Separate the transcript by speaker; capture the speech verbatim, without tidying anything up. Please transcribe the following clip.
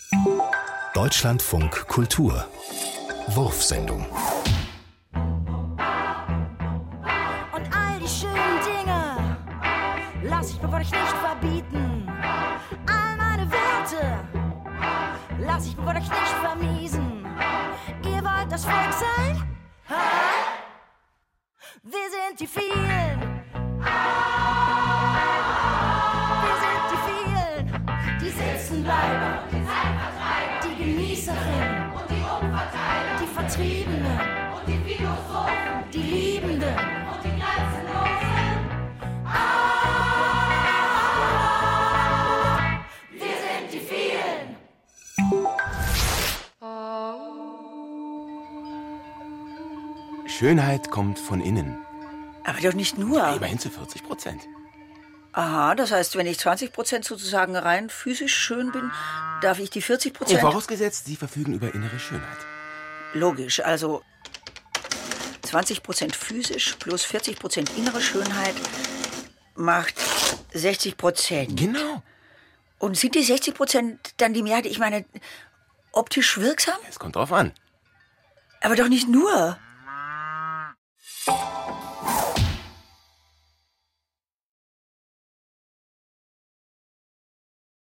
Speaker 1: Deutschlandfunk Kultur Wurfsendung.
Speaker 2: Und all die schönen Dinge lass ich mir von euch nicht verbieten. All meine Werte lass ich mir von euch nicht vermiesen. Ihr wollt das Volk sein? Ha? Wir sind die vielen. Wir sind die vielen. Die Sitzenbleiber, die Genießerinnen und die Umverteiler, die Vertriebenen und die Philosophen, die Liebenden und die Grenzenlosen. Ah, wir sind die vielen.
Speaker 3: Schönheit kommt von innen.
Speaker 4: Aber doch nicht nur.
Speaker 3: Ja, immerhin zu vierzig Prozent.
Speaker 4: Aha, das heißt, wenn ich zwanzig Prozent sozusagen rein physisch schön bin, darf ich die vierzig Prozent...
Speaker 3: Vorausgesetzt, Sie verfügen über innere Schönheit.
Speaker 4: Logisch, also zwanzig Prozent physisch plus vierzig Prozent innere Schönheit macht sechzig Prozent.
Speaker 3: Genau.
Speaker 4: Und sind die sechzig Prozent dann die Mehrheit, ich meine, optisch wirksam?
Speaker 3: Es kommt drauf an.
Speaker 4: Aber doch nicht nur.